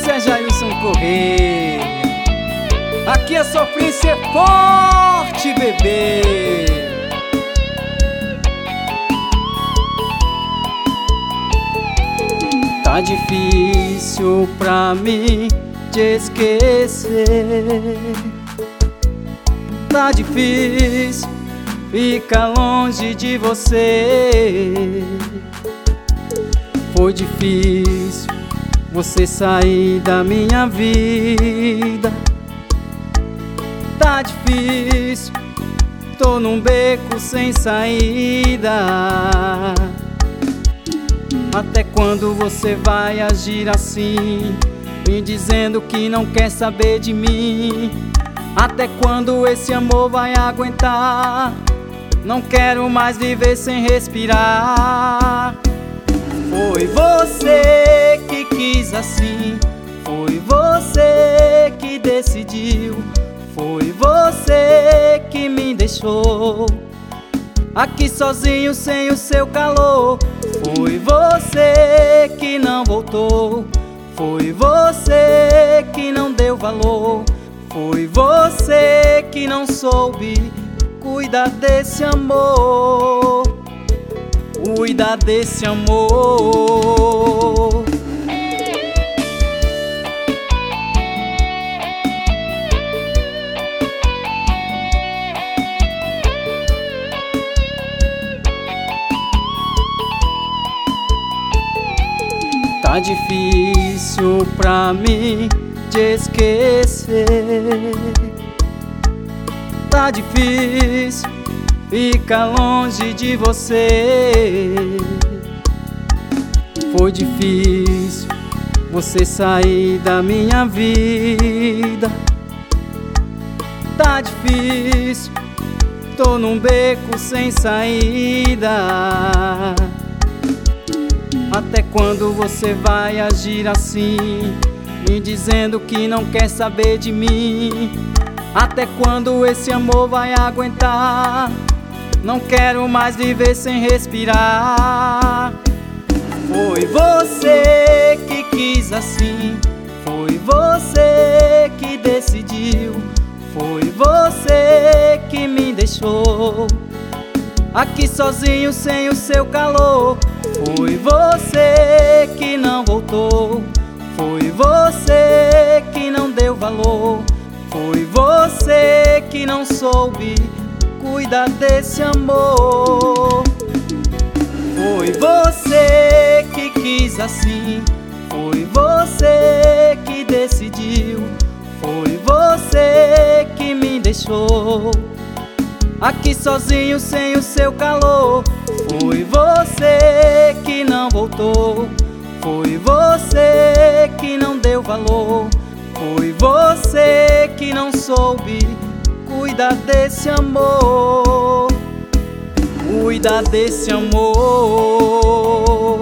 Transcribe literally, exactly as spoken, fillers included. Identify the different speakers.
Speaker 1: Esse é Jailson Correia. Aqui a sofrência é forte, bebê. Tá difícil pra mim te esquecer. Tá difícil ficar longe de você. Foi difícil você sair da minha vida. Tá difícil, tô num beco sem saída. Até quando você vai agir assim, me dizendo que não quer saber de mim? Até quando esse amor vai aguentar? Não quero mais viver sem respirar. Foi você que quis assim, foi você que decidiu, foi você que me deixou aqui sozinho sem o seu calor. Foi você que não voltou, foi você que não deu valor, foi você que não soube cuidar desse amor, cuidar desse amor. Tá difícil pra mim te esquecer. Tá difícil ficar longe de você. Foi difícil você sair da minha vida. Tá difícil, tô num beco sem saída. Até quando você vai agir assim, me dizendo que não quer saber de mim? Até quando esse amor vai aguentar? Não quero mais viver sem respirar. Foi você que quis assim, foi você que decidiu, foi você que me deixou aqui sozinho sem o seu calor. Foi você que não voltou, foi você que não deu valor, foi você que não soube cuidar desse amor. Foi você que quis assim, foi você que decidiu, foi você que me deixou aqui sozinho sem o seu calor. Foi você que não voltou, foi você que não deu valor, foi você que não soube cuidar desse amor, cuidar desse amor.